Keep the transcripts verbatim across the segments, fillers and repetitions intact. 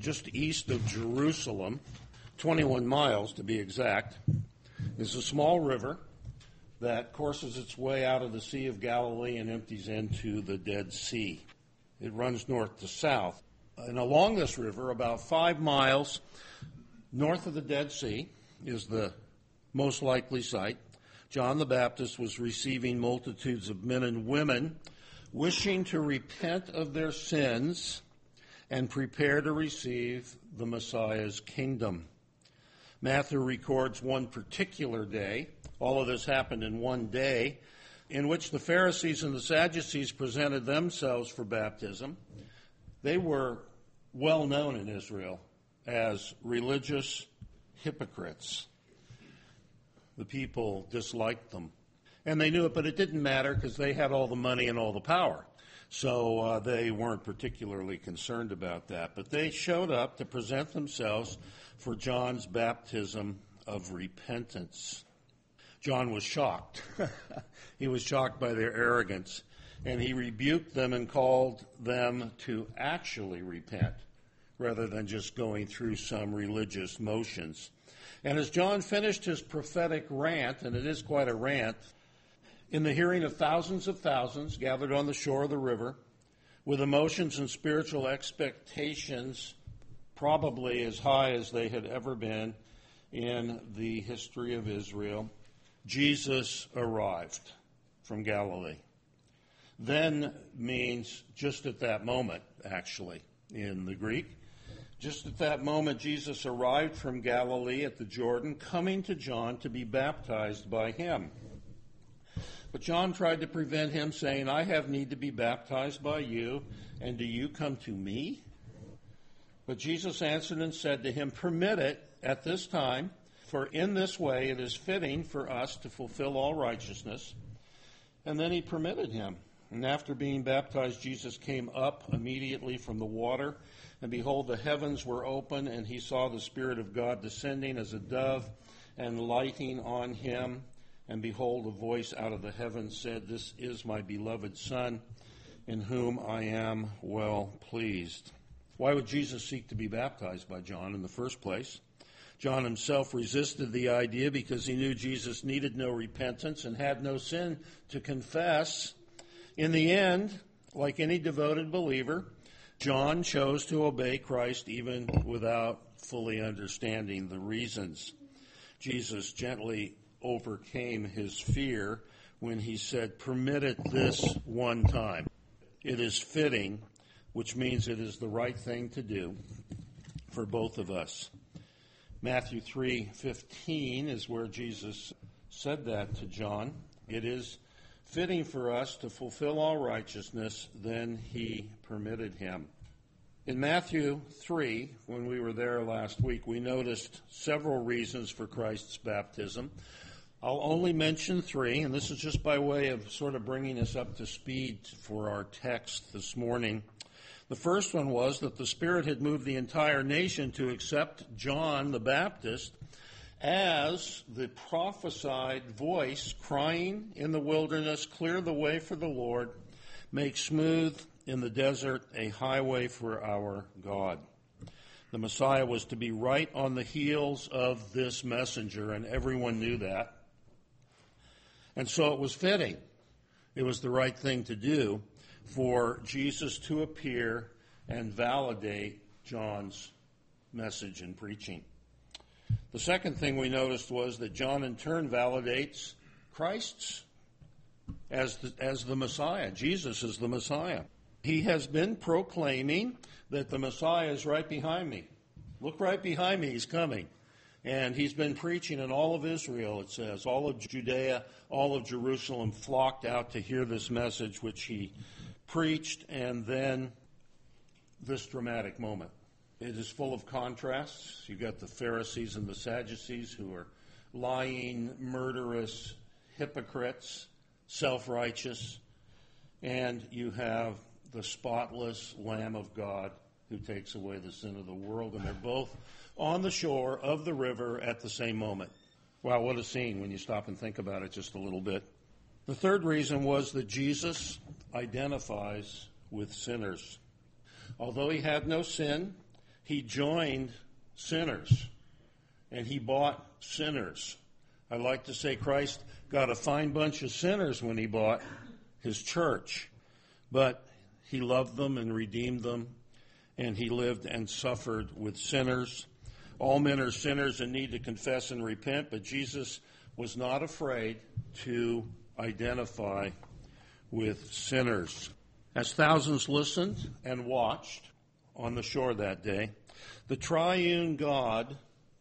just east of Jerusalem, twenty-one miles to be exact, is a small river that courses its way out of the Sea of Galilee and empties into the Dead Sea. It runs north to south. And along this river, about five miles north of the Dead Sea, is the most likely site. John the Baptist was receiving multitudes of men and women wishing to repent of their sins and prepare to receive the Messiah's kingdom. Matthew records one particular day, all of this happened in one day, in which the Pharisees and the Sadducees presented themselves for baptism. They were well known in Israel as religious hypocrites. The people disliked them. And they knew it, but it didn't matter because they had all the money and all the power. So uh, they weren't particularly concerned about that. But they showed up to present themselves for John's baptism of repentance. John was shocked. He was shocked by their arrogance. And he rebuked them and called them to actually repent rather than just going through some religious motions. And as John finished his prophetic rant, and it is quite a rant, in the hearing of thousands of thousands gathered on the shore of the river, with emotions and spiritual expectations probably as high as they had ever been in the history of Israel, Jesus arrived from Galilee. Then means just at that moment, actually, in the Greek. Just at that moment, Jesus arrived from Galilee at the Jordan, coming to John to be baptized by him. But John tried to prevent him, saying, I have need to be baptized by you, and do you come to me? But Jesus answered and said to him, permit it at this time, for in this way it is fitting for us to fulfill all righteousness. And then he permitted him. And after being baptized, Jesus came up immediately from the water, and behold, the heavens were open, and he saw the Spirit of God descending as a dove and lighting on him. And behold, a voice out of the heavens said, this is my beloved Son, in whom I am well pleased. Why would Jesus seek to be baptized by John in the first place? John himself resisted the idea because he knew Jesus needed no repentance and had no sin to confess. In the end, like any devoted believer, John chose to obey Christ even without fully understanding the reasons. Jesus gently overcame his fear when he said, permit it this one time. It is fitting, which means it is the right thing to do for both of us. Matthew three fifteen is where Jesus said that to John. It is fitting for us to fulfill all righteousness, then he permitted him. In Matthew three, when we were there last week, we noticed several reasons for Christ's baptism. I'll only mention three, and this is just by way of sort of bringing us up to speed for our text this morning. The first one was that the Spirit had moved the entire nation to accept John the Baptist as the prophesied voice crying in the wilderness, clear the way for the Lord, make smooth in the desert a highway for our God. The Messiah was to be right on the heels of this messenger, and everyone knew that. And so it was fitting. It was the right thing to do for Jesus to appear and validate John's message and preaching. The second thing we noticed was that John in turn validates Christ's as the, as the Messiah. Jesus is the Messiah. He has been proclaiming that the Messiah is right behind me. Look right behind me, he's coming. And he's been preaching in all of Israel, it says. All of Judea, all of Jerusalem flocked out to hear this message, which he preached, and then this dramatic moment. It is full of contrasts. You've got the Pharisees and the Sadducees who are lying, murderous hypocrites, self-righteous, and you have the spotless Lamb of God who takes away the sin of the world, and they're both on the shore of the river at the same moment. Wow, what a scene when you stop and think about it just a little bit. The third reason was that Jesus identifies with sinners. Although he had no sin, He joined sinners, and he bought sinners. I like to say Christ got a fine bunch of sinners when he bought his church, but he loved them and redeemed them, and he lived and suffered with sinners. All men are sinners and need to confess and repent, but Jesus was not afraid to identify with sinners. As thousands listened and watched on the shore that day, the triune God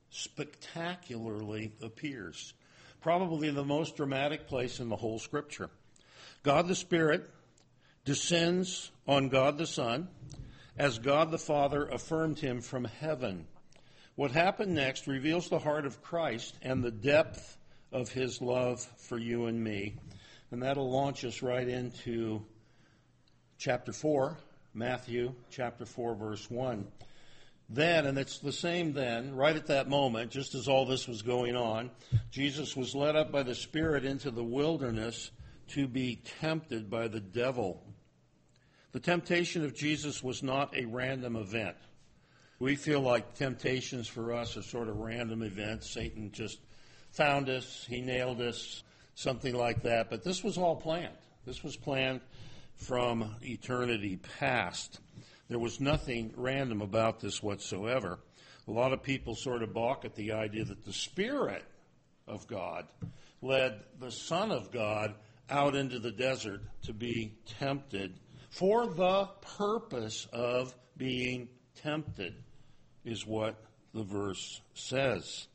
spectacularly appears, probably the most dramatic place in the whole Scripture. God the Spirit descends on God the Son as God the Father affirmed him from heaven. What happened next reveals the heart of Christ and the depth of his love for you and me. And that'll launch us right into chapter four, Matthew chapter four, verse one. Then, and it's the same then, right at that moment, just as all this was going on, Jesus was led up by the Spirit into the wilderness to be tempted by the devil. The temptation of Jesus was not a random event. We feel like temptations for us are sort of random events. Satan just found us, he nailed us, something like that. But this was all planned. This was planned from eternity past. There was nothing random about this whatsoever. A lot of people sort of balk at the idea that the Spirit of God led the Son of God out into the desert to be tempted for the purpose of being tempted, is what the verse says.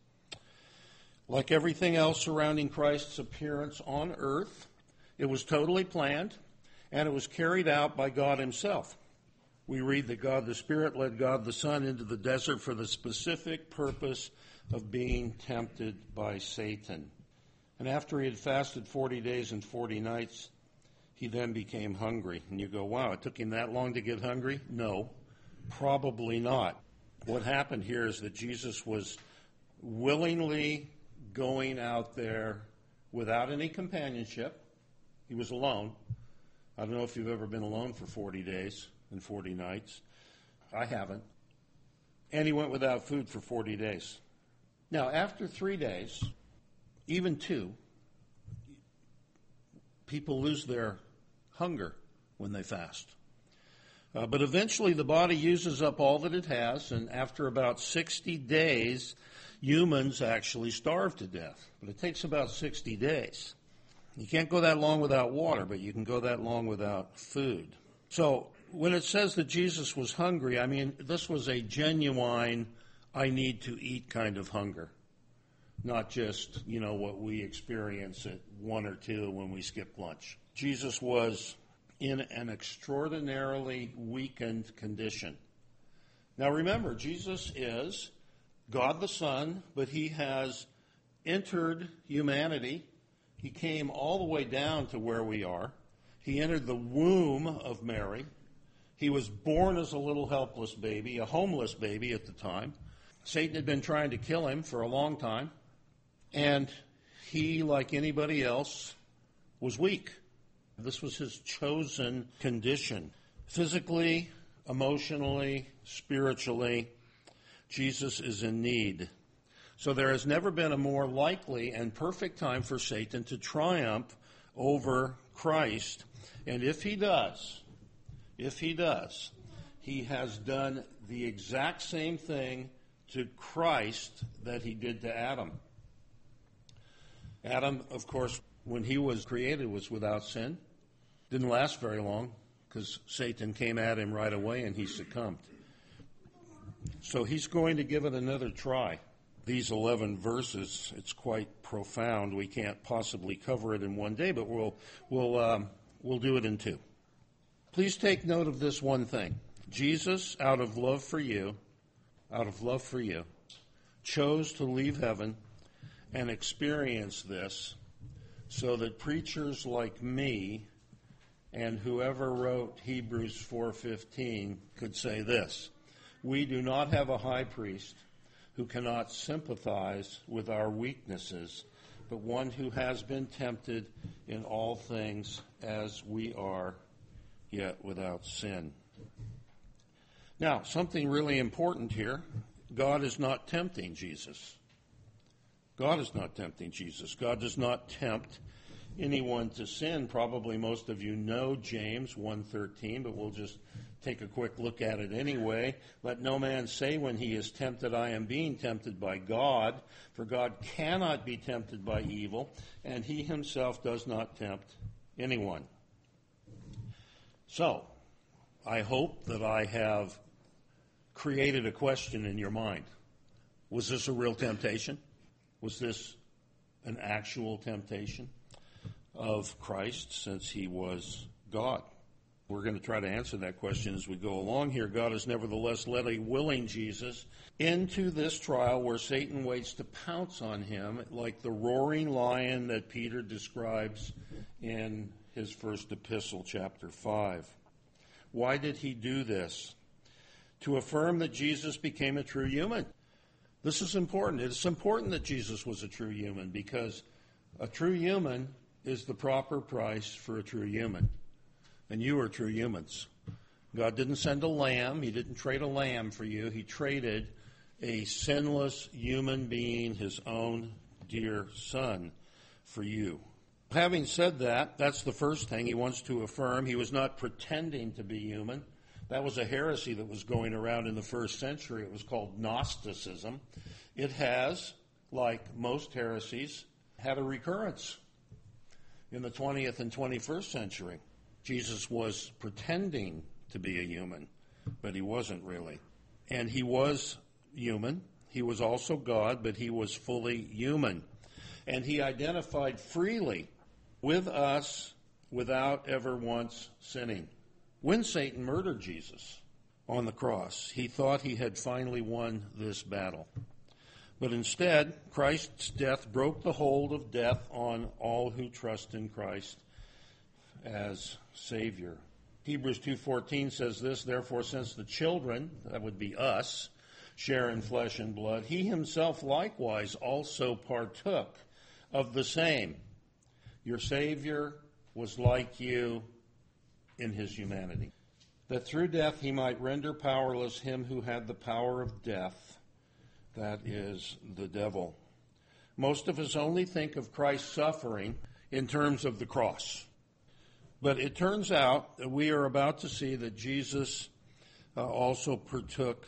Like everything else surrounding Christ's appearance on earth, it was totally planned, and it was carried out by God himself. We read that God the Spirit led God the Son into the desert for the specific purpose of being tempted by Satan. And after he had fasted forty days and forty nights, he then became hungry. And you go, wow, it took him that long to get hungry? No, probably not. What happened here is that Jesus was willingly going out there without any companionship. He was alone. I don't know if you've ever been alone for forty days and forty nights. I haven't. And he went without food for forty days. Now, after three days, even two, people lose their hunger when they fast. Uh, but eventually the body uses up all that it has, and after about sixty days, humans actually starve to death. But it takes about sixty days. You can't go that long without water, but you can go that long without food. So when it says that Jesus was hungry, I mean, this was a genuine, I need to eat kind of hunger. Not just, you know, what we experience at one or two when we skip lunch. Jesus was in an extraordinarily weakened condition. Now remember, Jesus is God the Son, but he has entered humanity. He came all the way down to where we are. He entered the womb of Mary. He was born as a little helpless baby, a homeless baby at the time. Satan had been trying to kill him for a long time. And he, like anybody else, was weak. This was his chosen condition. Physically, emotionally, spiritually, Jesus is in need. So there has never been a more likely and perfect time for Satan to triumph over Christ. And if he does, if he does, he has done the exact same thing to Christ that he did to Adam. Adam, of course, when he was created, was without sin. Didn't last very long because Satan came at him right away and he succumbed. So he's going to give it another try. These eleven verses, it's quite profound. We can't possibly cover it in one day, but we'll we'll um, we'll do it in two. Please take note of this one thing. Jesus, out of love for you, out of love for you, chose to leave heaven and experience this so that preachers like me and whoever wrote Hebrews four fifteen could say this: we do not have a high priest who cannot sympathize with our weaknesses, but one who has been tempted in all things as we are, yet without sin. Now, something really important here. God is not tempting Jesus. God is not tempting Jesus. God does not tempt anyone to sin. Probably most of you know James one thirteen, but we'll just take a quick look at it anyway. Let no man say when he is tempted, I am being tempted by God, for God cannot be tempted by evil, and he himself does not tempt anyone. So, I hope that I have created a question in your mind. Was this a real temptation? Was this an actual temptation of Christ since he was God? We're going to try to answer that question as we go along here. God has nevertheless led a willing Jesus into this trial where Satan waits to pounce on him like the roaring lion that Peter describes in his first epistle, chapter five. Why did he do this? To affirm that Jesus became a true human. This is important. It's important that Jesus was a true human because a true human is the proper price for a true human. And you are true humans. God didn't send a lamb. He didn't trade a lamb for you. He traded a sinless human being, his own dear son, for you. Having said that, that's the first thing he wants to affirm. He was not pretending to be human. That was a heresy that was going around in the first century. It was called Gnosticism. It has, like most heresies, had a recurrence in the twentieth and twenty-first century. Jesus was pretending to be a human, but he wasn't really. And he was human. He was also God, but he was fully human. And he identified freely with us without ever once sinning. When Satan murdered Jesus on the cross, he thought he had finally won this battle. But instead, Christ's death broke the hold of death on all who trust in Christ as Savior. Hebrews two fourteen says this, therefore, since the children, that would be us, share in flesh and blood, he himself likewise also partook of the same. Your Savior was like you in his humanity, that through death he might render powerless him who had the power of death, that is, the devil. Most of us only think of Christ's suffering in terms of the cross. But it turns out that we are about to see that Jesus uh, also partook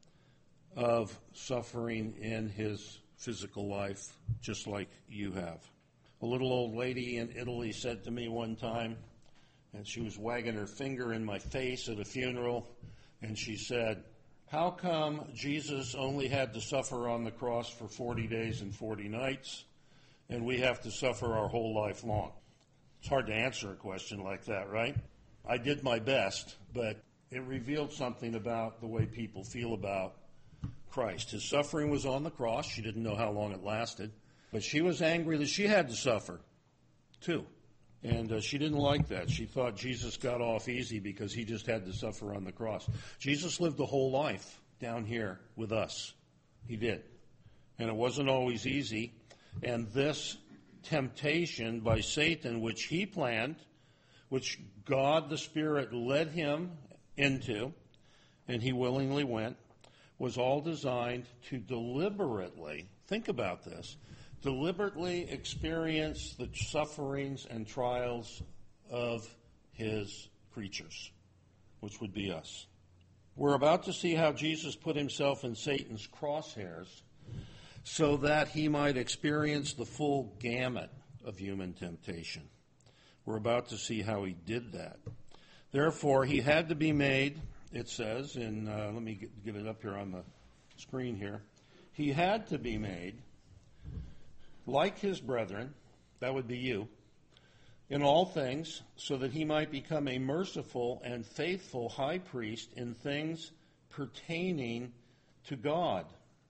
of suffering in his physical life, just like you have. A little old lady in Italy said to me one time, and she was wagging her finger in my face at a funeral, and she said, how come Jesus only had to suffer on the cross for forty days and forty nights, and we have to suffer our whole life long? It's hard to answer a question like that, right? I did my best, but it revealed something about the way people feel about Christ. His suffering was on the cross. She didn't know how long it lasted, but she was angry that she had to suffer, too. And uh, she didn't like that. She thought Jesus got off easy because he just had to suffer on the cross. Jesus lived a whole life down here with us. He did. And it wasn't always easy. And this temptation by Satan, which he planned, which God the Spirit led him into, and he willingly went, was all designed to deliberately, think about this, deliberately experience the sufferings and trials of his creatures, which would be us. We're about to see how Jesus put himself in Satan's crosshairs so that he might experience the full gamut of human temptation. We're about to see how he did that. Therefore, he had to be made, it says, in, uh, let me get, get it up here on the screen here. He had to be made like his brethren, that would be you, in all things, so that he might become a merciful and faithful high priest in things pertaining to God,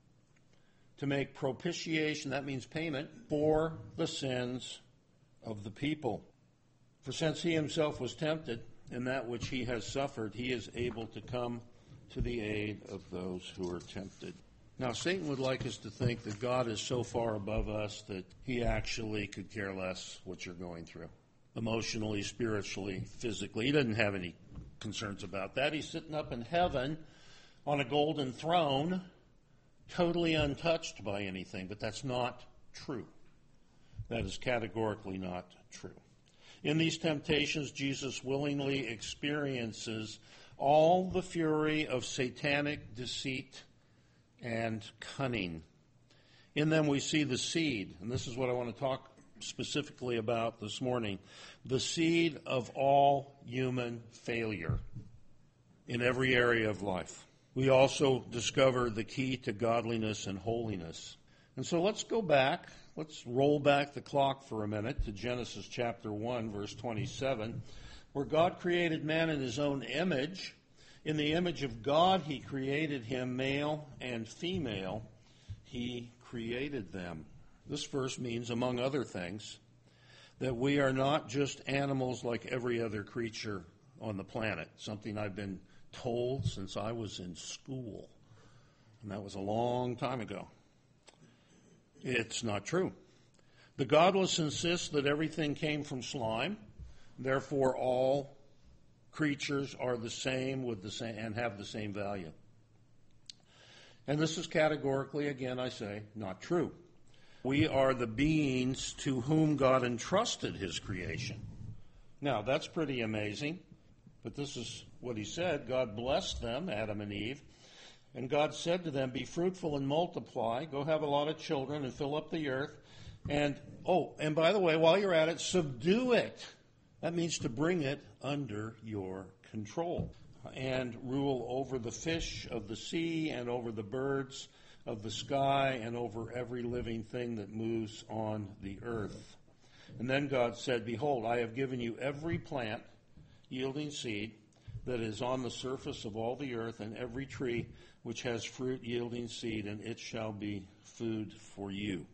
to make propitiation, that means payment, for the sins of the people. For since he himself was tempted in that which he has suffered, he is able to come to the aid of those who are tempted. Now, Satan would like us to think that God is so far above us that he actually could care less what you're going through, emotionally, spiritually, physically. He doesn't have any concerns about that. He's sitting up in heaven on a golden throne, totally untouched by anything, but that's not true. That is categorically not true. In these temptations, Jesus willingly experiences all the fury of satanic deceit and cunning. In them we see the seed, and this is what I want to talk specifically about this morning, the seed of all human failure in every area of life. We also discover the key to godliness and holiness. And so let's go back, let's roll back the clock for a minute to Genesis chapter one, verse twenty-seven, where God created man in his own image. In the image of God, he created him, male and female. He created them. This verse means, among other things, that we are not just animals like every other creature on the planet, something I've been told since I was in school, and that was a long time ago. It's not true. The godless insist that everything came from slime, therefore all creatures are the same with the same and have the same value. And this is categorically, again, I say, not true. We are the beings to whom God entrusted his creation. Now, that's pretty amazing, but this is what he said. God blessed them, Adam and Eve, and God said to them, be fruitful and multiply, go have a lot of children and fill up the earth, and, oh, and by the way, while you're at it, subdue it. That means to bring it under your control and rule over the fish of the sea and over the birds of the sky and over every living thing that moves on the earth. And then God said, behold, I have given you every plant yielding seed that is on the surface of all the earth, and every tree which has fruit yielding seed, and it shall be food for you.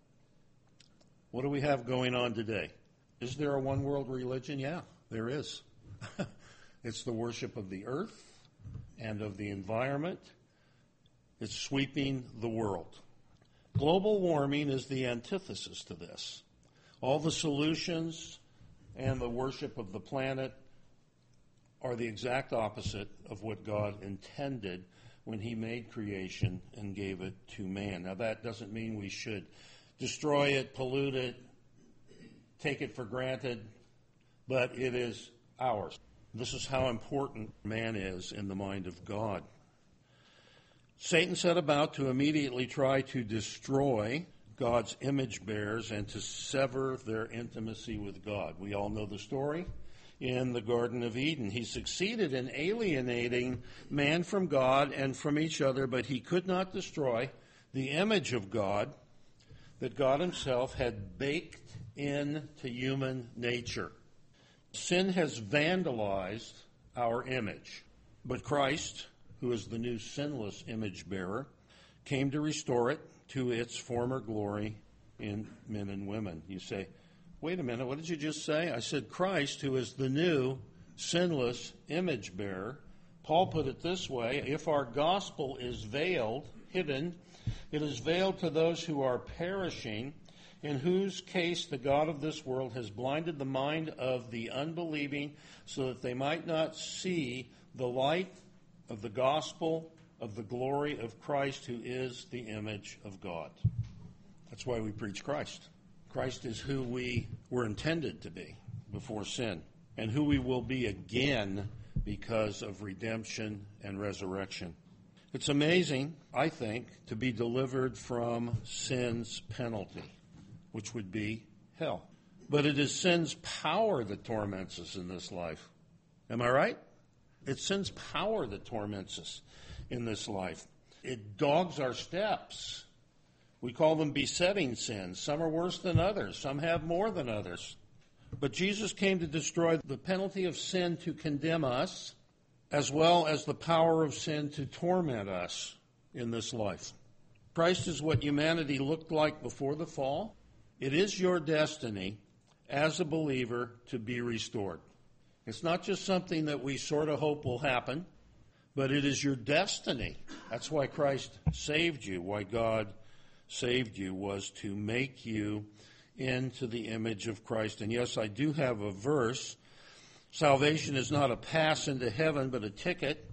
What do we have going on today? Is there a one-world religion? Yeah, there is. It's the worship of the earth and of the environment. It's sweeping the world. Global warming is the antithesis to this. All the solutions and the worship of the planet are the exact opposite of what God intended when he made creation and gave it to man. Now, that doesn't mean we should destroy it, pollute it, take it for granted, but it is ours. This is how important man is in the mind of God. Satan set about to immediately try to destroy God's image bearers and to sever their intimacy with God. We all know the story in the Garden of Eden. He succeeded in alienating man from God and from each other, but he could not destroy the image of God that God himself had baked into human nature. Sin has vandalized our image, but Christ, who is the new sinless image bearer, came to restore it to its former glory in men and women. You say, wait a minute, what did you just say? I said Christ, who is the new sinless image bearer. Paul put it this way, if our gospel is veiled, hidden, it is veiled to those who are perishing, in whose case the God of this world has blinded the mind of the unbelieving so that they might not see the light of the gospel of the glory of Christ, who is the image of God. That's why we preach Christ. Christ is who we were intended to be before sin, and who we will be again because of redemption and resurrection. It's amazing, I think, to be delivered from sin's penalty, which would be hell. But it is sin's power that torments us in this life. Am I right? It's sin's power that torments us in this life. It dogs our steps. We call them besetting sins. Some are worse than others. Some have more than others. But Jesus came to destroy the penalty of sin to condemn us, as well as the power of sin to torment us in this life. Christ is what humanity looked like before the fall. It is your destiny as a believer to be restored. It's not just something that we sort of hope will happen, but it is your destiny. That's why Christ saved you, why God saved you, was to make you into the image of Christ. And yes, I do have a verse. Salvation is not a pass into heaven, but a ticket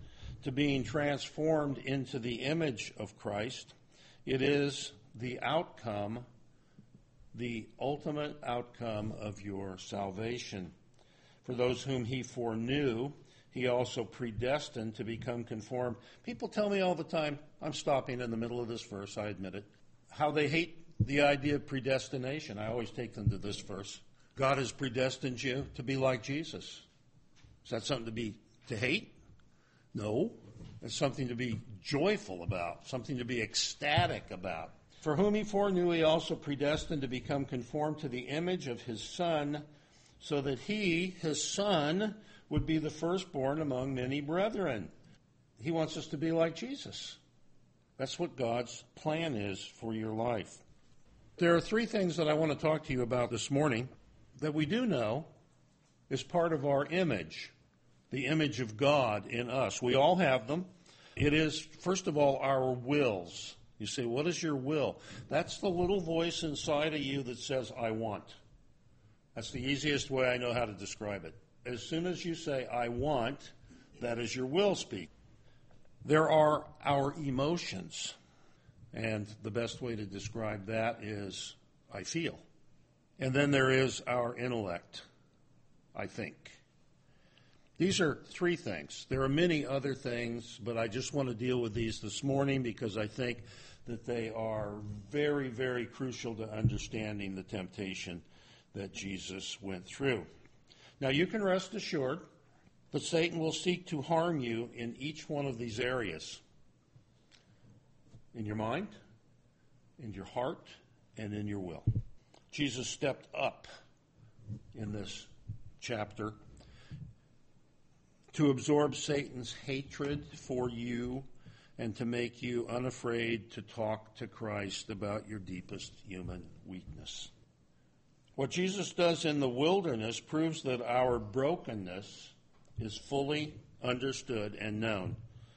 to being transformed into the image of Christ. It is the outcome, the ultimate outcome of your salvation. For those whom he foreknew, he also predestined to become conformed. People tell me all the time, I'm stopping in the middle of this verse, I admit it, how they hate the idea of predestination. I always take them to this verse. God has predestined you to be like Jesus. Is that something to be to hate? No. It's something to be joyful about, something to be ecstatic about. For whom he foreknew, he also predestined to become conformed to the image of his Son, so that he, his Son, would be the firstborn among many brethren. He wants us to be like Jesus. That's what God's plan is for your life. There are three things that I want to talk to you about this morning that we do know is part of our image, the image of God in us. We all have them. It is, first of all, our wills. You say, what is your will? That's the little voice inside of you that says, I want. That's the easiest way I know how to describe it. As soon as you say, I want, that is your will speak. There are our emotions. And the best way to describe that is, I feel. And then there is our intellect, I think. These are three things. There are many other things, but I just want to deal with these this morning because I think that they are very, very crucial to understanding the temptation that Jesus went through. Now, you can rest assured that Satan will seek to harm you in each one of these areas. In your mind, in your heart, and in your will. Jesus stepped up in this chapter to absorb Satan's hatred for you and to make you unafraid to talk to Christ about your deepest human weakness. What Jesus does in the wilderness proves that our brokenness is fully understood and known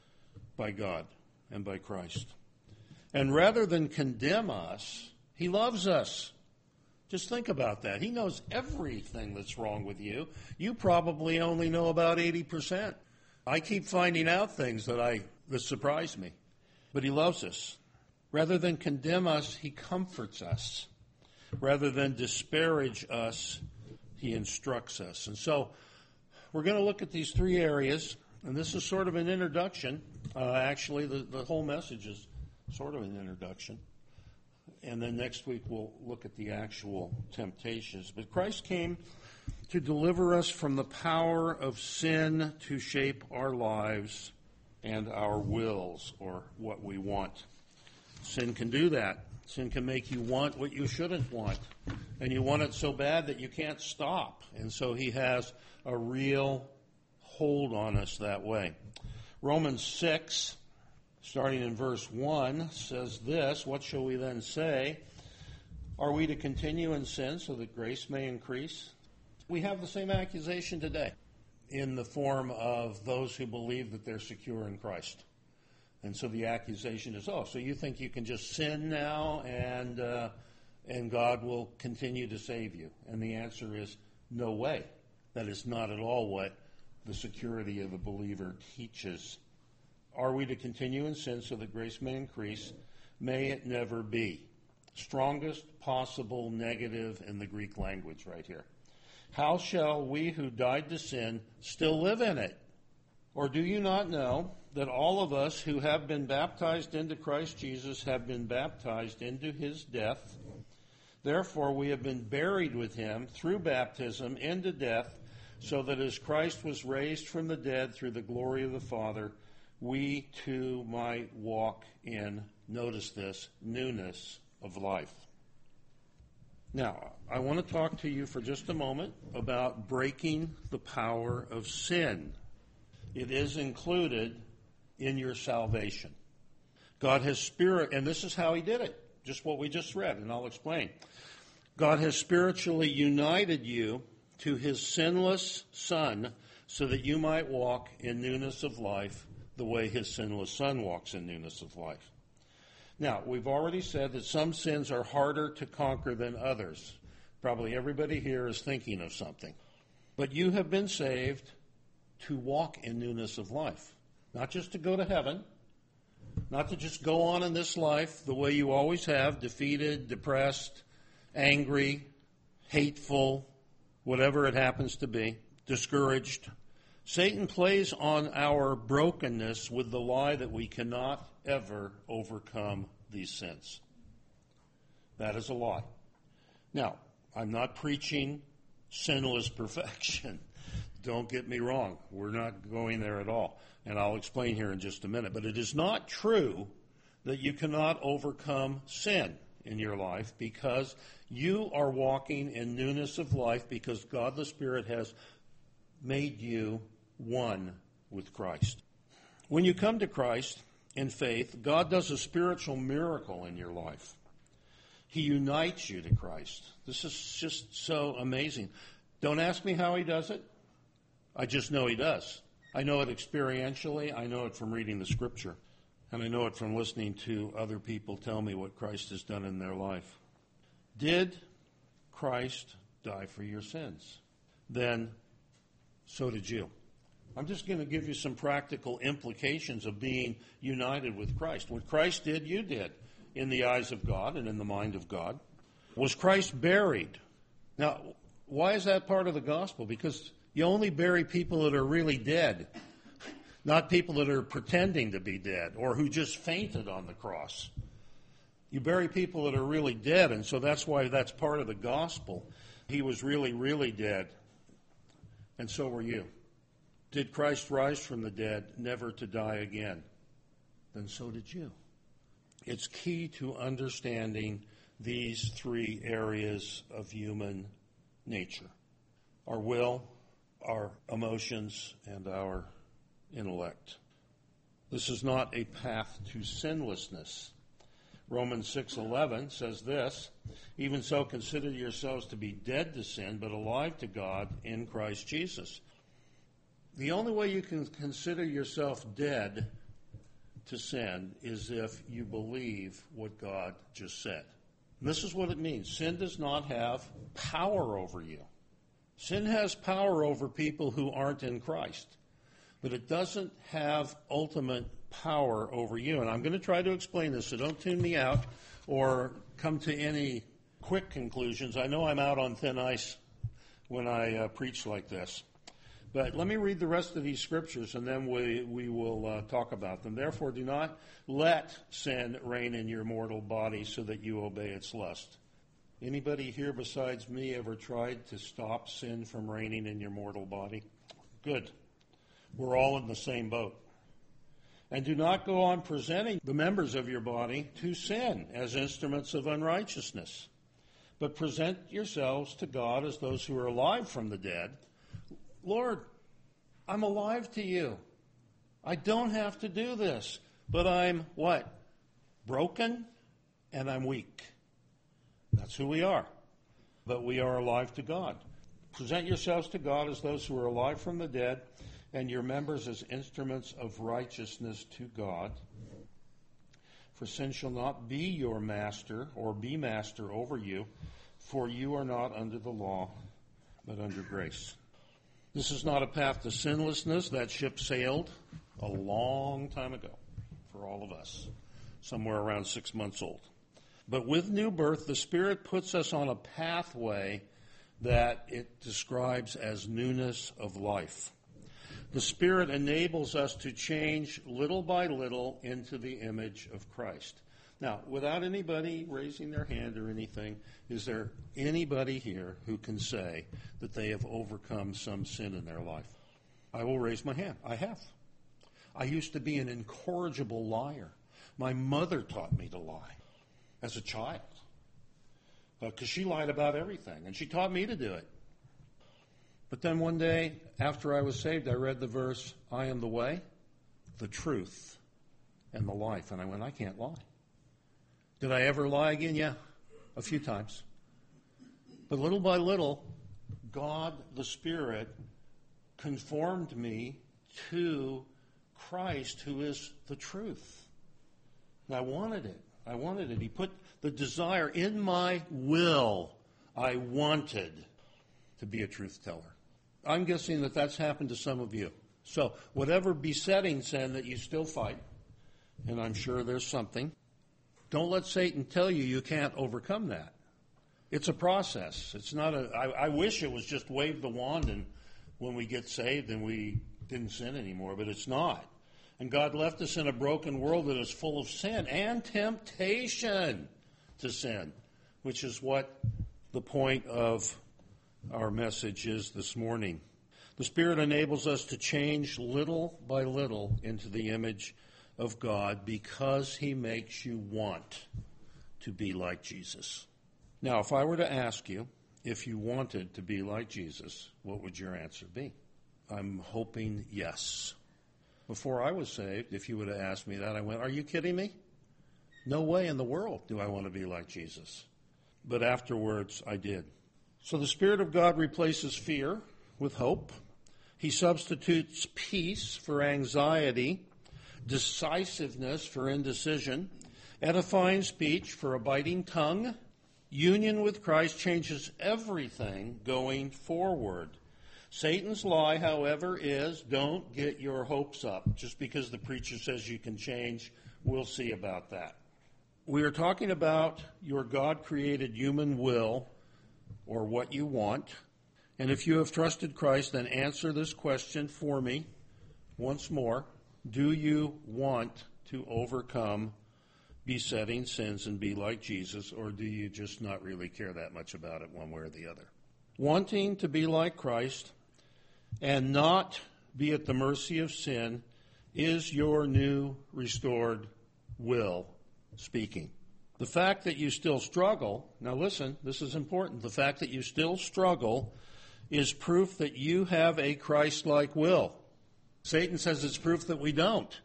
by God and by Christ. And rather than condemn us, he loves us. Just think about that. He knows everything that's wrong with you. You probably only know about eighty percent. I keep finding out things that I that surprise me. But he loves us. Rather than condemn us, he comforts us. Rather than disparage us, he instructs us. And so we're going to look at these three areas, and this is sort of an introduction. Uh, actually, the, the whole message is sort of an introduction. And then next week we'll look at the actual temptations. But Christ came to deliver us from the power of sin to shape our lives and our wills, or what we want. Sin can do that. Sin can make you want what you shouldn't want. And you want it so bad that you can't stop. And so he has a real hold on us that way. Romans six, starting in verse one, says this, what shall we then say? Are we to continue in sin so that grace may increase? We have the same accusation today in the form of those who believe that they're secure in Christ. And so the accusation is, oh, so you think you can just sin now and uh, and God will continue to save you? And the answer is, no way. That is not at all what the security of a believer teaches. Are we to continue in sin so that grace may increase? May it never be. Strongest possible negative in the Greek language right here. How shall we who died to sin still live in it? Or do you not know that all of us who have been baptized into Christ Jesus have been baptized into his death? Therefore we have been buried with him through baptism into death, so that as Christ was raised from the dead through the glory of the Father, we too might walk in, notice this, newness of life. Now, I want to talk to you for just a moment about breaking the power of sin. It is included in your salvation. God has spirit, and this is how he did it, just what we just read, and I'll explain. God has spiritually united you to his sinless Son so that you might walk in newness of life the way his sinless Son walks in newness of life. Now, we've already said that some sins are harder to conquer than others. Probably everybody here is thinking of something. But you have been saved to walk in newness of life. Not just to go to heaven, not to just go on in this life the way you always have, defeated, depressed, angry, hateful, whatever it happens to be, discouraged. Satan plays on our brokenness with the lie that we cannot ever overcome these sins. That is a lie. Now, I'm not preaching sinless perfection. Don't get me wrong. We're not going there at all. And I'll explain here in just a minute. But it is not true that you cannot overcome sin in your life, because you are walking in newness of life because God the Spirit has made you one with Christ. When you come to Christ in faith, God does a spiritual miracle in your life. He unites you to Christ. This is just so amazing. Don't ask me how he does it. I just know he does. I know it experientially. I know it from reading the Scripture. And I know it from listening to other people tell me what Christ has done in their life. Did Christ die for your sins? Then so did you. I'm just going to give you some practical implications of being united with Christ. What Christ did, you did, in the eyes of God and in the mind of God. Was Christ buried? Now, why is that part of the gospel? Because you only bury people that are really dead, not people that are pretending to be dead or who just fainted on the cross. You bury people that are really dead, and so that's why that's part of the gospel. He was really, really dead, and so were you. Did Christ rise from the dead, never to die again? Then so did you. It's key to understanding these three areas of human nature: our will, our emotions, and our intellect. This is not a path to sinlessness. Romans six eleven says this: even so consider yourselves to be dead to sin, but alive to God in Christ Jesus. The only way you can consider yourself dead to sin is if you believe what God just said. And this is what it means. Sin does not have power over you. Sin has power over people who aren't in Christ, but it doesn't have ultimate power over you. And I'm going to try to explain this, so don't tune me out or come to any quick conclusions. I know I'm out on thin ice when I uh, preach like this. But let me read the rest of these scriptures, and then we, we will uh, talk about them. Therefore, do not let sin reign in your mortal body so that you obey its lust. Anybody here besides me ever tried to stop sin from reigning in your mortal body? Good. We're all in the same boat. And do not go on presenting the members of your body to sin as instruments of unrighteousness, but present yourselves to God as those who are alive from the dead. Lord, I'm alive to you. I don't have to do this, but I'm what? Broken and I'm weak. That's who we are. But we are alive to God. Present yourselves to God as those who are alive from the dead, and your members as instruments of righteousness to God. For sin shall not be your master or be master over you, for you are not under the law, but under grace. This is not a path to sinlessness. That ship sailed a long time ago for all of us, somewhere around six months old. But with new birth, the Spirit puts us on a pathway that it describes as newness of life. The Spirit enables us to change little by little into the image of Christ. Now, without anybody raising their hand or anything, is there anybody here who can say that they have overcome some sin in their life? I will raise my hand. I have. I used to be an incorrigible liar. My mother taught me to lie as a child because uh, she lied about everything, and she taught me to do it. But then one day, after I was saved, I read the verse, I am the way, the truth, and the life. And I went, I can't lie. Did I ever lie again? Yeah, a few times. But little by little, God, the Spirit, conformed me to Christ, who is the truth. And I wanted it. I wanted it. He put the desire in my will. I wanted to be a truth teller. I'm guessing that that's happened to some of you. So whatever besetting sin that you still fight, and I'm sure there's something, don't let Satan tell you you can't overcome that. It's a process. It's not a, I, I wish it was just wave the wand and when we get saved and we didn't sin anymore, but it's not. And God left us in a broken world that is full of sin and temptation to sin, which is what the point of our message is this morning. The Spirit enables us to change little by little into the image of God because He makes you want to be like Jesus. Now, if I were to ask you if you wanted to be like Jesus, what would your answer be? I'm hoping yes. Before I was saved, if you would have asked me that, I went, are you kidding me? No way in the world do I want to be like Jesus. But afterwards, I did. So the Spirit of God replaces fear with hope. He substitutes peace for anxiety, decisiveness for indecision, edifying speech for a biting tongue. Union with Christ changes everything going forward. Satan's lie, however, is don't get your hopes up. Just because the preacher says you can change, we'll see about that. We are talking about your God-created human will, or what you want. And if you have trusted Christ, then answer this question for me once more. Do you want to overcome besetting sins and be like Jesus, or do you just not really care that much about it one way or the other? Wanting to be like Christ and not be at the mercy of sin is your new restored will speaking. The fact that you still struggle, now listen, this is important, the fact that you still struggle is proof that you have a Christ-like will. Satan says it's proof that we don't.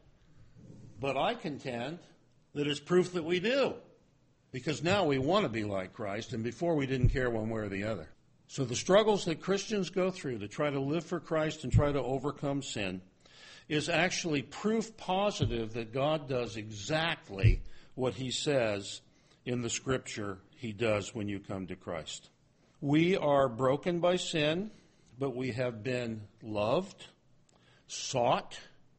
But I contend that it's proof that we do. Because now we want to be like Christ, and before we didn't care one way or the other. So the struggles that Christians go through to try to live for Christ and try to overcome sin is actually proof positive that God does exactly what He says in the Scripture He does when you come to Christ. We are broken by sin, but we have been loved, sought,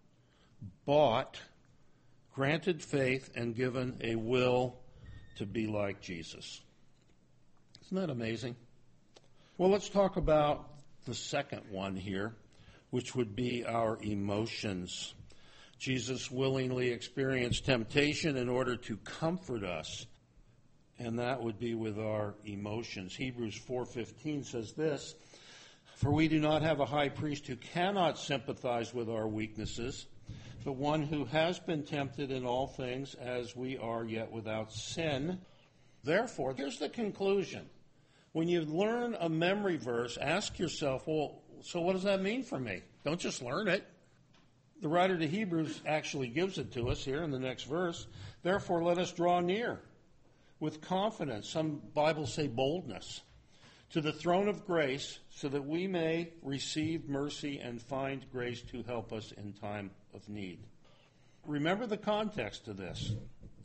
bought, granted faith, and given a will to be like Jesus. Isn't that amazing? Well, let's talk about the second one here, which would be our emotions. Jesus willingly experienced temptation in order to comfort us, and that would be with our emotions. Hebrews four fifteen says this, "For we do not have a high priest who cannot sympathize with our weaknesses, but one who has been tempted in all things as we are, yet without sin." Therefore, here's the conclusion. When you learn a memory verse, ask yourself, well, so what does that mean for me? Don't just learn it. The writer to Hebrews actually gives it to us here in the next verse. "Therefore, let us draw near with confidence," some Bibles say boldness, "to the throne of grace, so that we may receive mercy and find grace to help us in time of need." Remember the context of this.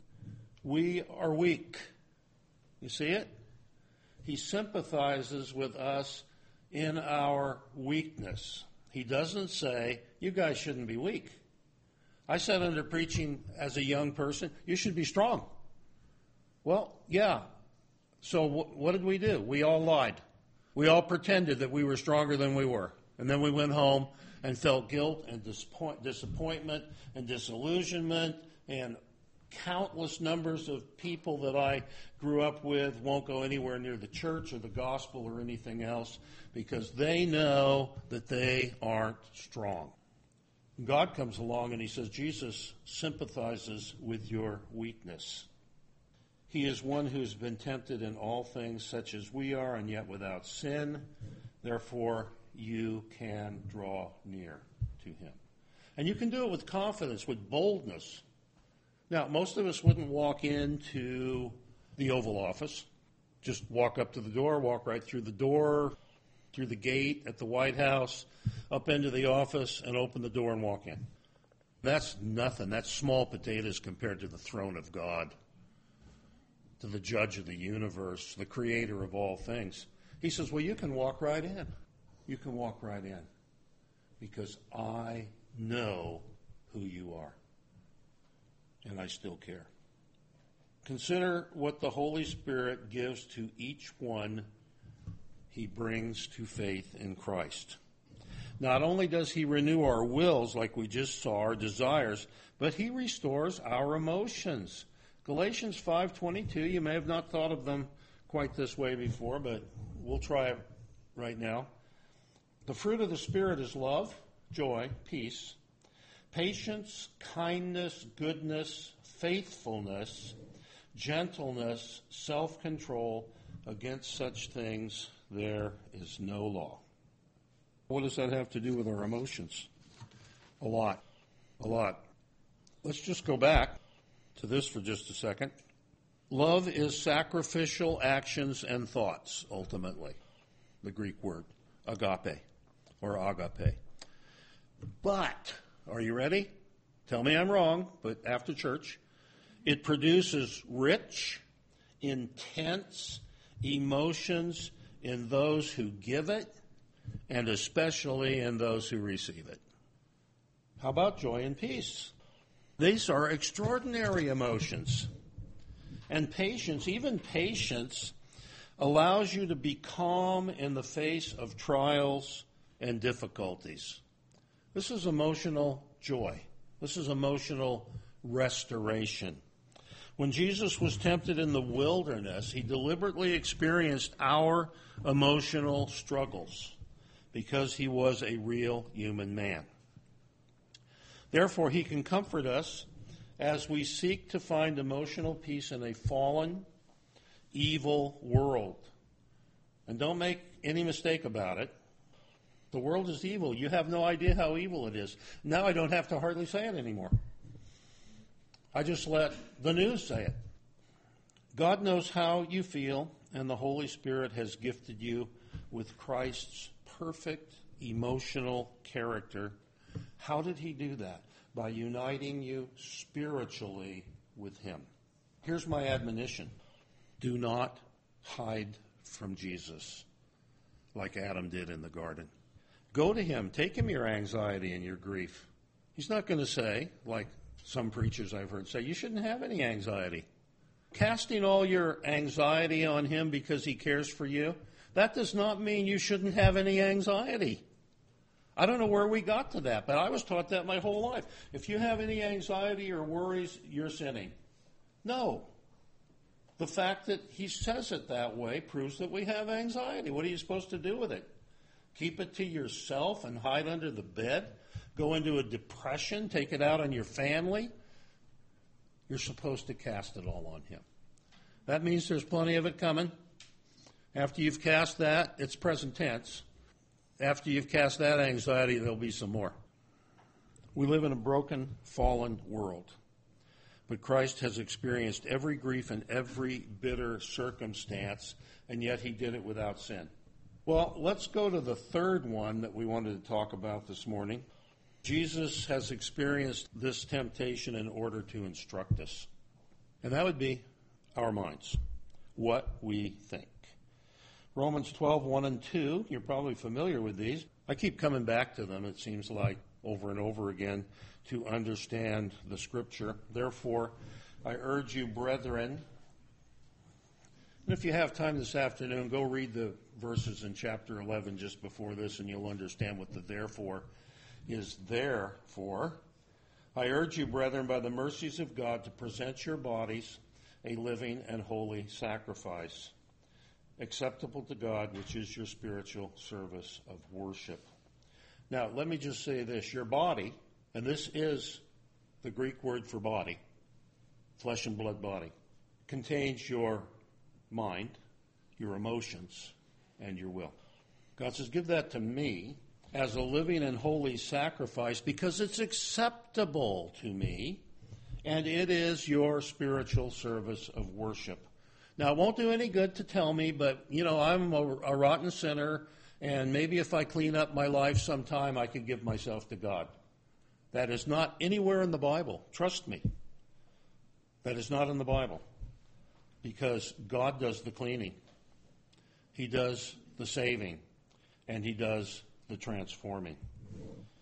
We are weak. You see it? He sympathizes with us in our weakness. He doesn't say, you guys shouldn't be weak. I sat under preaching as a young person, you should be strong. Well, yeah. So w- what did we do? We all lied. We all pretended that we were stronger than we were. And then we went home and felt guilt and disappoint- disappointment and disillusionment, and countless numbers of people that I grew up with won't go anywhere near the church or the gospel or anything else because they know that they aren't strong. God comes along and He says, Jesus sympathizes with your weakness. He is one who's been tempted in all things such as we are, and yet without sin. Therefore, you can draw near to Him. And you can do it with confidence, with boldness. Now, most of us wouldn't walk into the Oval Office, just walk up to the door, walk right through the door, through the gate at the White House, up into the office, and open the door and walk in. That's nothing. That's small potatoes compared to the throne of God, to the judge of the universe, the creator of all things. He says, well, you can walk right in. You can walk right in. because I know who you are, and I still care. Consider what the Holy Spirit gives to each one he brings to faith in Christ. Not only does he renew our wills, like we just saw, our desires, but he restores our emotions. Galatians five twenty-two, you may have not thought of them quite this way before, but we'll try it right now. The fruit of the Spirit is love, joy, peace, patience, kindness, goodness, faithfulness, gentleness, self-control. Against such things there is no law. What does that have to do with our emotions? A lot. A lot. Let's just go back to this for just a second. Love is sacrificial actions and thoughts, ultimately. The Greek word, agape, or agape. But, are you ready? Tell me I'm wrong, but after church, it produces rich, intense emotions in those who give it, and especially in those who receive it. How about joy and peace? These are extraordinary emotions. And patience, even patience, allows you to be calm in the face of trials and difficulties. This is emotional joy. This is emotional restoration. When Jesus was tempted in the wilderness, he deliberately experienced our emotional struggles because he was a real human man. Therefore, he can comfort us as we seek to find emotional peace in a fallen, evil world. And don't make any mistake about it. The world is evil. You have no idea how evil it is. Now I don't have to hardly say it anymore. I just let the news say it. God knows how you feel, and the Holy Spirit has gifted you with Christ's perfect emotional character. How did he do that? By uniting you spiritually with him. Here's my admonition. Do not hide from Jesus like Adam did in the garden. Go to him. Take him your anxiety and your grief. He's not going to say, like some preachers I've heard say, you shouldn't have any anxiety. Casting all your anxiety on him because he cares for you, that does not mean you shouldn't have any anxiety. I don't know where we got to that, but I was taught that my whole life. If you have any anxiety or worries, you're sinning. No. The fact that he says it that way proves that we have anxiety. What are you supposed to do with it? Keep it to yourself and hide under the bed? Go into a depression? Take it out on your family? You're supposed to cast it all on him. That means there's plenty of it coming. After you've cast that, it's present tense. After you've cast that anxiety, there'll be some more. We live in a broken, fallen world. But Christ has experienced every grief and every bitter circumstance, and yet he did it without sin. Well, let's go to the third one that we wanted to talk about this morning. Jesus has experienced this temptation in order to instruct us. And that would be our minds, what we think. Romans twelve, one and two, you're probably familiar with these. I keep coming back to them, it seems like, over and over again to understand the Scripture. Therefore, I urge you, brethren, and if you have time this afternoon, go read the verses in chapter eleven just before this, and you'll understand what the therefore is there for. I urge you, brethren, by the mercies of God, to present your bodies a living and holy sacrifice, acceptable to God, which is your spiritual service of worship. Now, let me just say this. Your body, and this is the Greek word for body, flesh and blood body, contains your mind, your emotions, and your will. God says, give that to me as a living and holy sacrifice because it's acceptable to me, and it is your spiritual service of worship. Now, it won't do any good to tell me, but, you know, I'm a, a rotten sinner, and maybe if I clean up my life sometime, I could give myself to God. That is not anywhere in the Bible. Trust me. That is not in the Bible. Because God does the cleaning. He does the saving. And he does the transforming.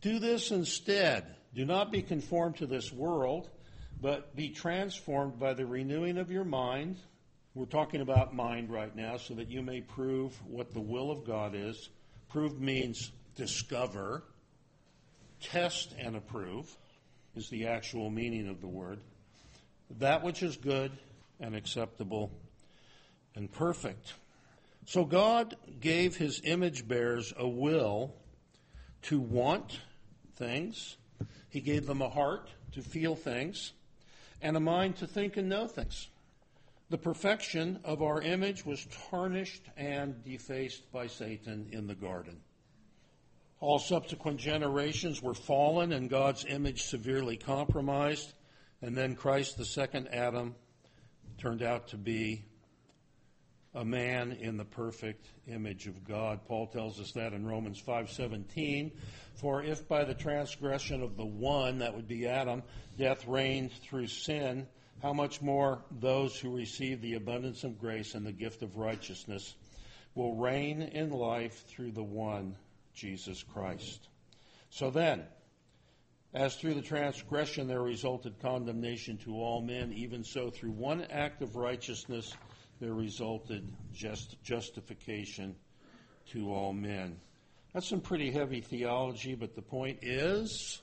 Do this instead. Do not be conformed to this world, but be transformed by the renewing of your mind. We're talking about mind right now, so that you may prove what the will of God is. Prove means discover. Test and approve is the actual meaning of the word. That which is good and acceptable and perfect. So God gave his image bearers a will to want things. He gave them a heart to feel things and a mind to think and know things. The perfection of our image was tarnished and defaced by Satan in the garden. All subsequent generations were fallen and God's image severely compromised. And then Christ, the second Adam, turned out to be a man in the perfect image of God. Paul tells us that in Romans five seventeen. For if by the transgression of the one, that would be Adam, death reigned through sin, how much more those who receive the abundance of grace and the gift of righteousness will reign in life through the one, Jesus Christ. So then, as through the transgression there resulted condemnation to all men, even so through one act of righteousness there resulted just justification to all men. That's some pretty heavy theology, but the point is,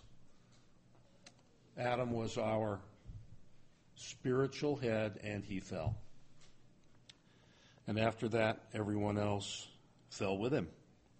Adam was our spiritual head, and he fell. And after that, everyone else fell with him.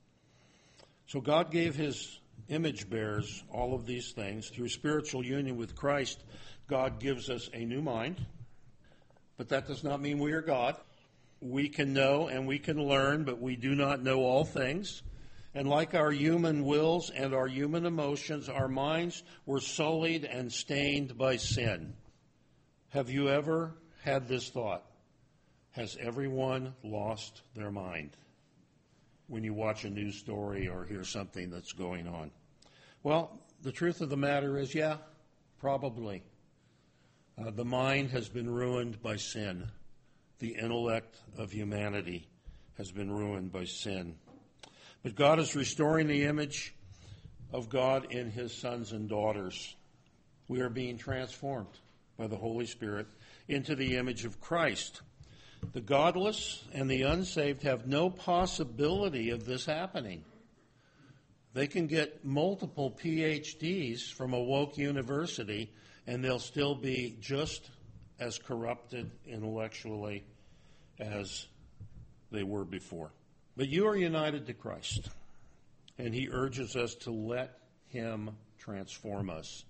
So God gave his image bearers all of these things. Through spiritual union with Christ, God gives us a new mind. But that does not mean we are God. We can know and we can learn, but we do not know all things. And like our human wills and our human emotions, our minds were sullied and stained by sin. Have you ever had this thought? Has everyone lost their mind when you watch a news story or hear something that's going on? Well, the truth of the matter is, yeah, probably. Uh, the mind has been ruined by sin. The intellect of humanity has been ruined by sin. But God is restoring the image of God in his sons and daughters. We are being transformed by the Holy Spirit into the image of Christ. The godless and the unsaved have no possibility of this happening. They can get multiple P H Ds from a woke university, and they'll still be just as corrupted intellectually as they were before. But you are united to Christ, and he urges us to let him transform us.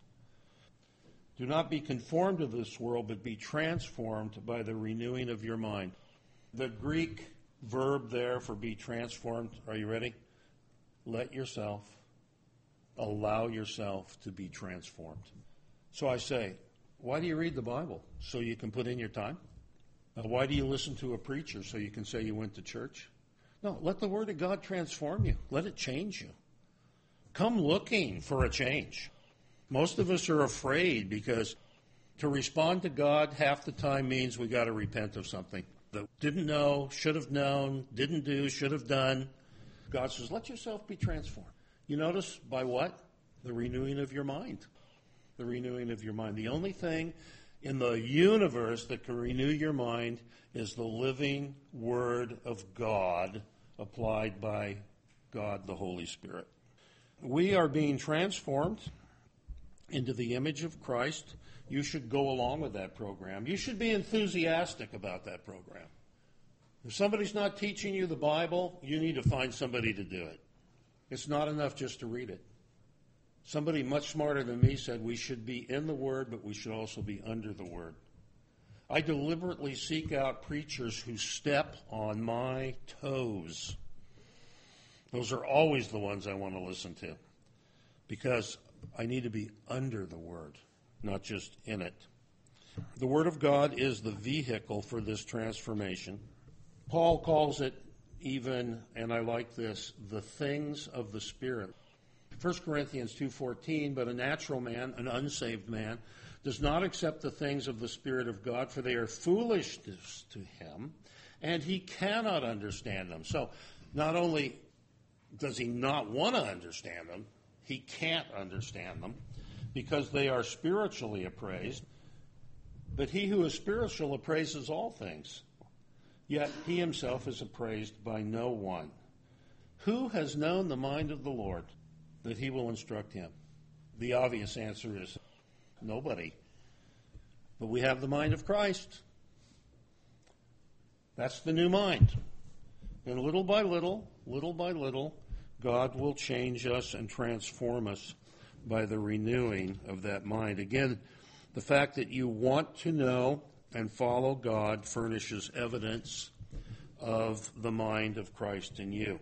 Do not be conformed to this world, but be transformed by the renewing of your mind. The Greek verb there for be transformed, are you ready? Let yourself, allow yourself to be transformed. So I say, why do you read the Bible? So you can put in your time? Uh, why do you listen to a preacher? So you can say you went to church? No, let the Word of God transform you. Let it change you. Come looking for a change. Most of us are afraid because to respond to God half the time means we got to repent of something that didn't know, should have known, didn't do, should have done. God says, let yourself be transformed. You notice by what? The renewing of your mind. The renewing of your mind. The only thing in the universe that can renew your mind is the living Word of God applied by God the Holy Spirit. We are being transformed into the image of Christ. You should go along with that program. You should be enthusiastic about that program. If somebody's not teaching you the Bible, you need to find somebody to do it. It's not enough just to read it. Somebody much smarter than me said we should be in the Word, but we should also be under the Word. I deliberately seek out preachers who step on my toes. Those are always the ones I want to listen to, because I need to be under the Word, not just in it. The Word of God is the vehicle for this transformation. Paul calls it even, and I like this, the things of the Spirit. First Corinthians two fourteen, but a natural man, an unsaved man, does not accept the things of the Spirit of God, for they are foolishness to him, and he cannot understand them. So not only does he not want to understand them, He can't understand them because they are spiritually appraised. But he who is spiritual appraises all things, yet he himself is appraised by no one. Who has known the mind of the Lord that he will instruct him? The obvious answer is nobody. But we have the mind of Christ. That's the new mind. And little by little, little by little, God will change us and transform us by the renewing of that mind. Again, the fact that you want to know and follow God furnishes evidence of the mind of Christ in you.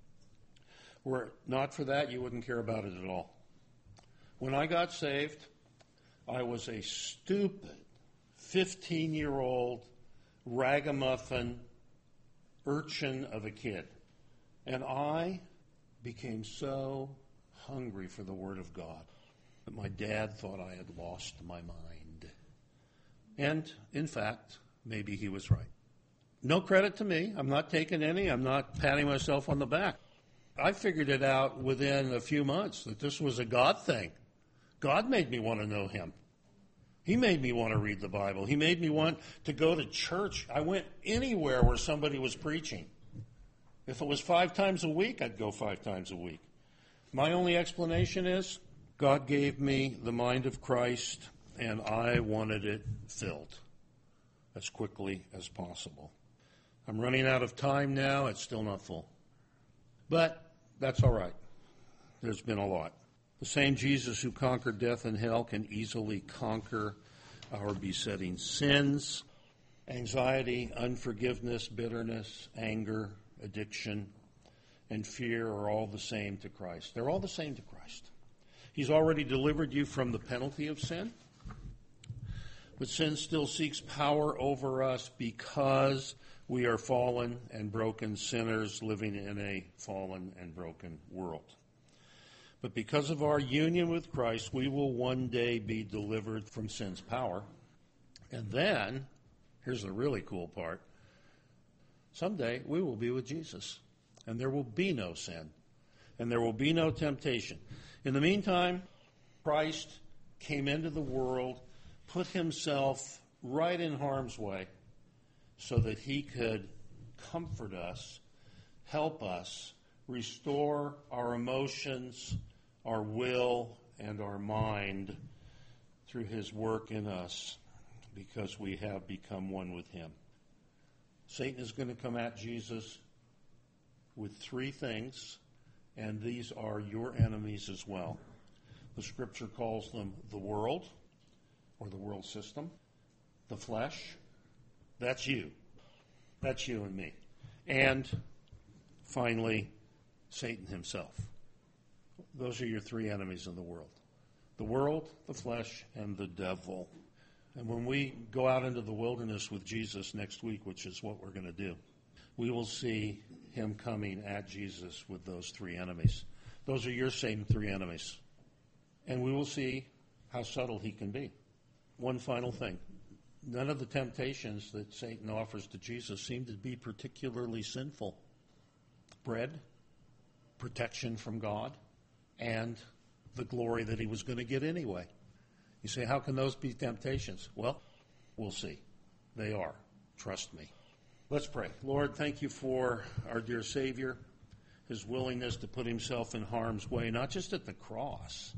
Were it not for that, you wouldn't care about it at all. When I got saved, I was a stupid fifteen-year-old ragamuffin urchin of a kid. And I became so hungry for the Word of God that my dad thought I had lost my mind. And, in fact, maybe he was right. No credit to me. I'm not taking any. I'm not patting myself on the back. I figured it out within a few months that this was a God thing. God made me want to know him. He made me want to read the Bible. He made me want to go to church. I went anywhere where somebody was preaching. If it was five times a week, I'd go five times a week. My only explanation is God gave me the mind of Christ, and I wanted it filled as quickly as possible. I'm running out of time now. It's still not full. But that's all right. There's been a lot. The same Jesus who conquered death and hell can easily conquer our besetting sins, anxiety, unforgiveness, bitterness, anger, addiction, and fear are all the same to Christ. They're all the same to Christ. He's already delivered you from the penalty of sin, but sin still seeks power over us because we are fallen and broken sinners living in a fallen and broken world. But because of our union with Christ, we will one day be delivered from sin's power. And then, here's the really cool part, someday we will be with Jesus. And there will be no sin. And there will be no temptation. In the meantime, Christ came into the world, put himself right in harm's way so that he could comfort us, help us, restore our emotions, our will, and our mind through his work in us because we have become one with him. Satan is going to come at Jesus with three things, and these are your enemies as well. The scripture calls them the world, or the world system, the flesh. That's you. That's you and me. And finally, Satan himself. Those are your three enemies in the world. The world, the flesh, and the devil. And when we go out into the wilderness with Jesus next week, which is what we're going to do, we will see him coming at Jesus with those three enemies. Those are your same three enemies. And we will see how subtle he can be. One final thing. None of the temptations that Satan offers to Jesus seem to be particularly sinful. Bread, protection from God, and the glory that he was going to get anyway. You say, how can those be temptations? Well, we'll see. They are. Trust me. Let's pray. Lord, thank you for our dear Savior, his willingness to put himself in harm's way, not just at the cross,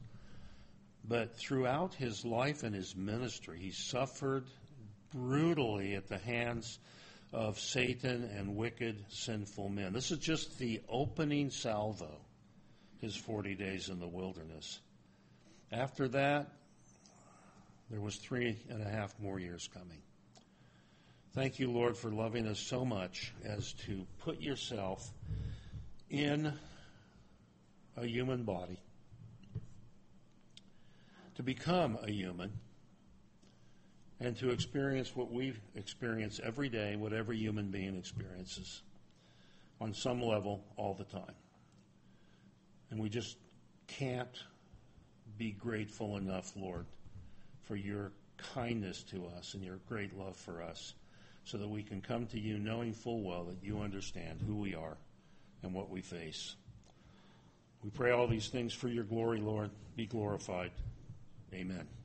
but throughout his life and his ministry. He suffered brutally at the hands of Satan and wicked, sinful men. This is just the opening salvo, his forty days in the wilderness. After that, there was three and a half more years coming. Thank you, Lord, for loving us so much as to put yourself in a human body, to become a human, and to experience what we experience every day, what every human being experiences, on some level, all the time. And we just can't be grateful enough, Lord, for your kindness to us and your great love for us, so that we can come to you knowing full well that you understand who we are and what we face. We pray all these things for your glory, Lord. Be glorified. Amen.